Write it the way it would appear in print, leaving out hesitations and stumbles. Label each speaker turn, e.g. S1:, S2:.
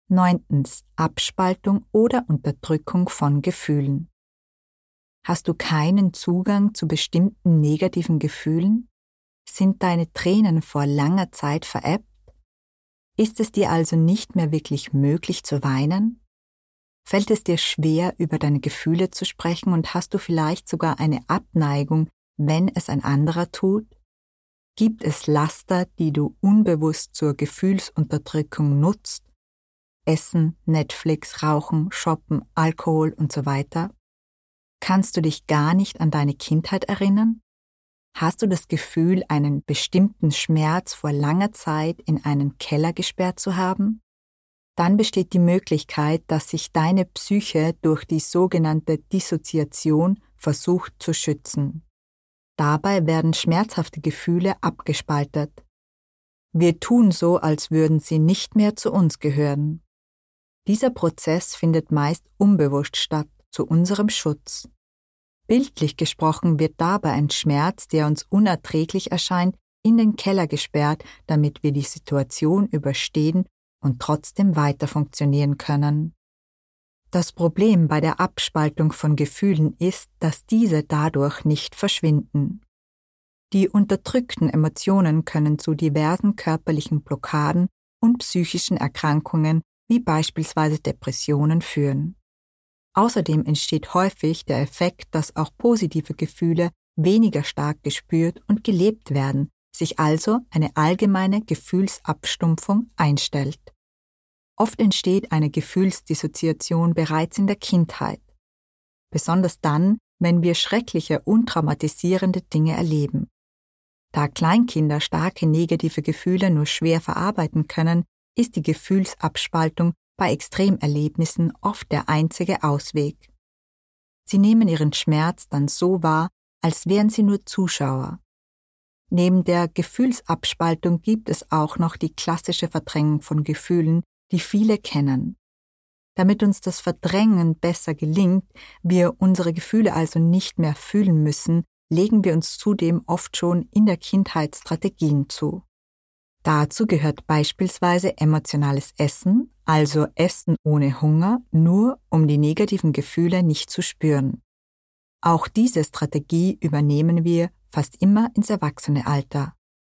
S1: 9. Abspaltung oder Unterdrückung von Gefühlen. Hast du keinen Zugang zu bestimmten negativen Gefühlen? Sind deine Tränen vor langer Zeit verebbt? Ist es dir also nicht mehr wirklich möglich zu weinen? Fällt es dir schwer, über deine Gefühle zu sprechen und hast du vielleicht sogar eine Abneigung, wenn es ein anderer tut? Gibt es Laster, die du unbewusst zur Gefühlsunterdrückung nutzt? Essen, Netflix, Rauchen, Shoppen, Alkohol und so weiter? Kannst du dich gar nicht an deine Kindheit erinnern? Hast du das Gefühl, einen bestimmten Schmerz vor langer Zeit in einen Keller gesperrt zu haben? Dann besteht die Möglichkeit, dass sich deine Psyche durch die sogenannte Dissoziation versucht zu schützen. Dabei werden schmerzhafte Gefühle abgespaltet. Wir tun so, als würden sie nicht mehr zu uns gehören. Dieser Prozess findet meist unbewusst statt, zu unserem Schutz. Bildlich gesprochen wird dabei ein Schmerz, der uns unerträglich erscheint, in den Keller gesperrt, damit wir die Situation überstehen und trotzdem weiter funktionieren können. Das Problem bei der Abspaltung von Gefühlen ist, dass diese dadurch nicht verschwinden. Die unterdrückten Emotionen können zu diversen körperlichen Blockaden und psychischen Erkrankungen wie beispielsweise Depressionen führen. Außerdem entsteht häufig der Effekt, dass auch positive Gefühle weniger stark gespürt und gelebt werden, sich also eine allgemeine Gefühlsabstumpfung einstellt. Oft entsteht eine Gefühlsdissoziation bereits in der Kindheit, besonders dann, wenn wir schreckliche und traumatisierende Dinge erleben. Da Kleinkinder starke negative Gefühle nur schwer verarbeiten können, ist die Gefühlsabspaltung bei Extremerlebnissen oft der einzige Ausweg. Sie nehmen ihren Schmerz dann so wahr, als wären sie nur Zuschauer. Neben der Gefühlsabspaltung gibt es auch noch die klassische Verdrängung von Gefühlen, die viele kennen. Damit uns das Verdrängen besser gelingt, wir unsere Gefühle also nicht mehr fühlen müssen, legen wir uns zudem oft schon in der Kindheit Strategien zu. Dazu gehört beispielsweise emotionales Essen, also Essen ohne Hunger, nur um die negativen Gefühle nicht zu spüren. Auch diese Strategie übernehmen wir fast immer ins Erwachsenealter.